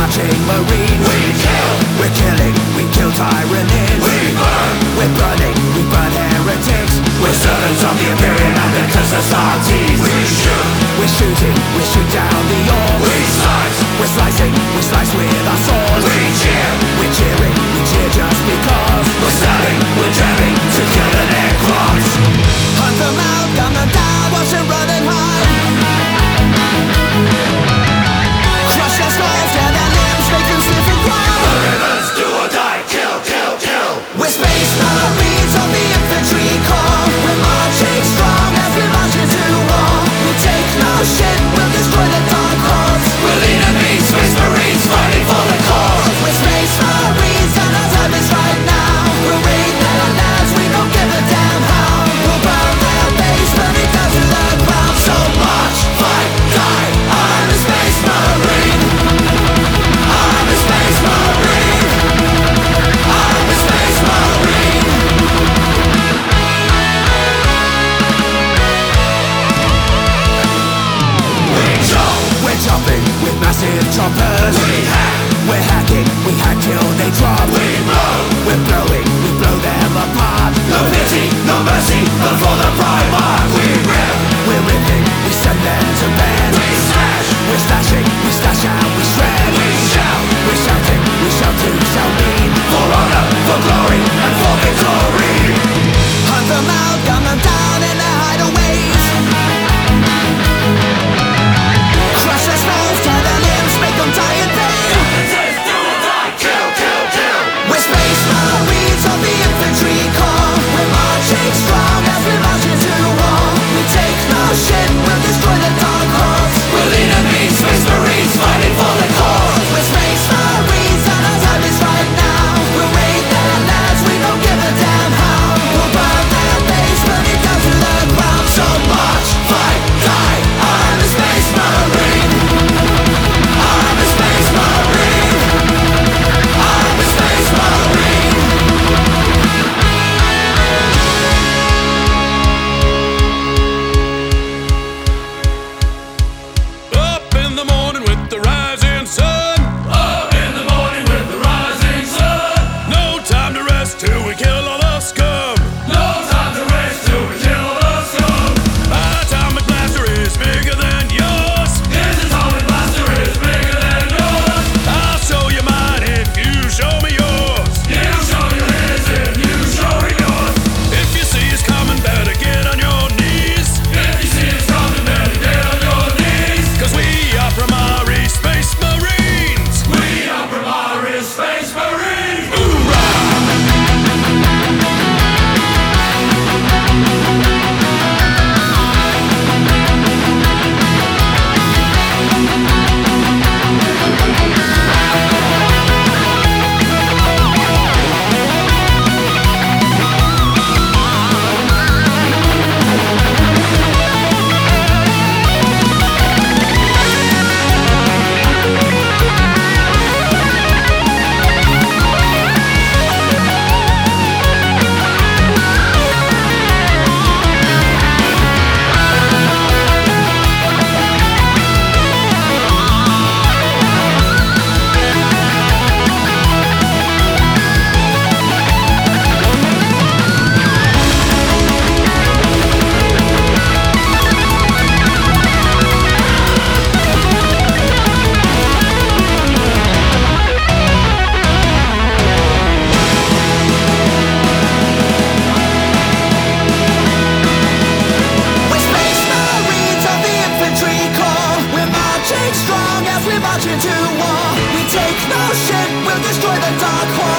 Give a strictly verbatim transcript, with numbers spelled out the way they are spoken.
marching Marines. We kill, we're killing, we kill tyrannies. We burn, we're burning, we burn heretics. We're servants of the Imperial American societies. We shoot, we're shooting, we shoot down the orcs. We slice, we're slicing, we slice with our swords. We cheer, we're cheering, we cheer just because. We're stabbing, we're jabbing to kill the necrons. Hunt them out, gun them down, watch them run and hide. Crush their skulls, tear their limbs, make them sniff and cry. The rivers do or die, kill, kill, kill. We're Space Marines of the infantry corps. We're marching strong as we march into war. We take no shit, we'll destroy the dark horse. We're lean and mean Swiss Marines fighting for the cause. We're Space Marines and our time is right now. We'll raid their lands, we don't give a damn how. We'll burn their base, burn it down to the ground. So march, fight, die, I'm a Space Marine. I'm a Space Marine. I'm a Space Marine. We jump, we're jumping with massive choppers. We hack, we're hacking, we hack till they drop. we blow, we're blowing, we blow them apart. no pity, no mercy, but for the Primarch. We rip, we're ripping, we send them to bed. we smash, we're slashing, we slash out, we shred. we shout, we're shouting, we shout to shall mean. for honor, for glory, and for victory. Hunt them out, gun them down in their hideaways. Crush their skulls, tear their limbs, make them die in pain. Do or die, kill, kill, kill. We're Space Marines of the infantry corps. We're marching strong as we march into war. We take no shit, we'll destroy the dark horse. We're lean and mean Swiss Marines fighting for the cause. We're Space Marines and our time is right now. We'll raid their lands, we don't give a damn how. We'll burn their base, burn it down to the ground. So march, fight, die, I'm a Space Marine. I'm a Space Marine. I'm a Space Marine. Up in the morning with the rising sun. Up in the morning with the rising sun. No time to rest till we kill all the scum. No time to rest till we kill the scum. My atomic blaster is bigger than yours. His atomic blaster is bigger than yours. I'll show you mine if you show me yours. You show your his if you show me yours. If you see us coming, better get on your knees. If you see us coming, then get on your knees. Cause we are Primari Space Marines. We are Primaris Space Marines. We're Space Marines of the infantry corps. We're marching strong as we march into war. We take no shit, we'll destroy the dark horse.